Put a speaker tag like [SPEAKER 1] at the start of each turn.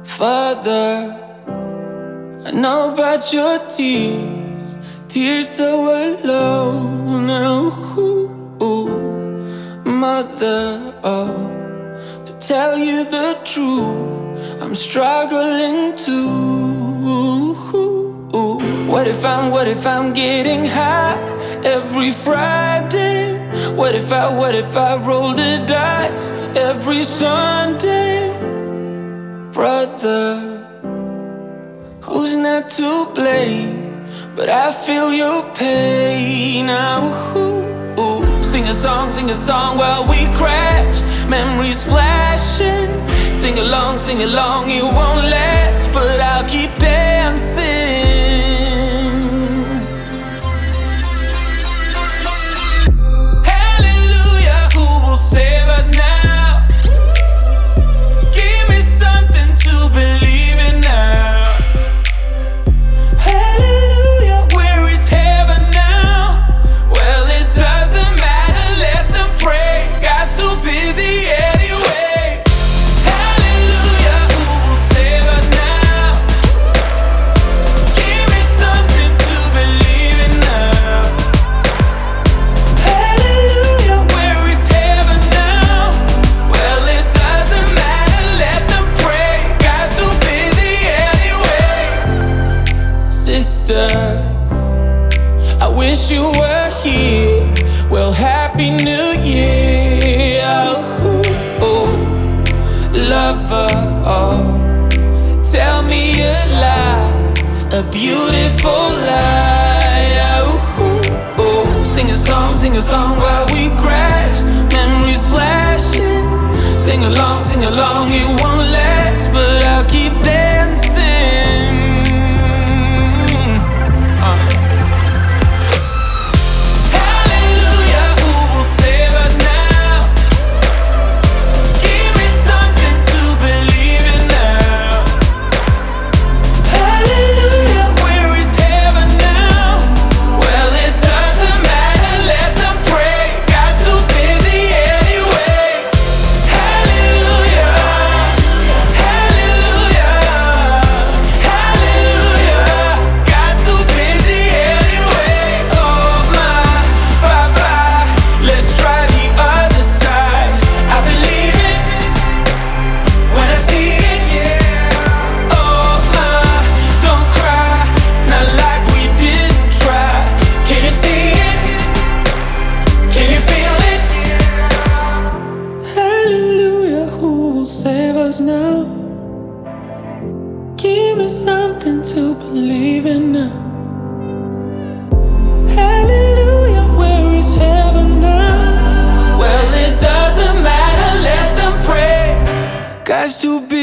[SPEAKER 1] Father, I know about your tears, tears so alone. Mother, to tell you the truth, I'm struggling too. What if I'm getting high every Friday? What if I roll the dice every Sunday? Brother, who's not to blame? But I feel your pain now. Sing a song while we crash. Memories flashing. Sing along, it won't last, but I'll keep dancing. Hallelujah, who will save us now? Give me something to believe in now. Hallelujah, where is heaven now? Well, it doesn't matter, let them pray. God's too busy anyway. Hallelujah, who will save us now? Give me something to believe in now. Hallelujah, where is heaven now? Well, it doesn't matter, let them pray. God's too busy anyway. Sister, I wish you were here. Well, Happy New Year. Lover, tell me a lie, a beautiful lie. Sing a song while we crash. Memories flashing. Sing along, it won't last, but I'll keep dancing. Hallelujah, who will save us now? Give me something to believe in now. Hallelujah, where is heaven now? Well, it doesn't matter, let them pray. God's too busy anyway. Hallelujah, hallelujah, hallelujah. God's too busy anyway. Oh my, bye-bye. Let's try the other side. I believe it when I see it, yeah. Oh my, don't cry. It's not like we didn't try. Can you see it? Can you feel it? Hallelujah, who will save us now? Give me something to believe in now. Hallelujah, where is heaven now? Well, it doesn't matter, let them pray. God's too busy.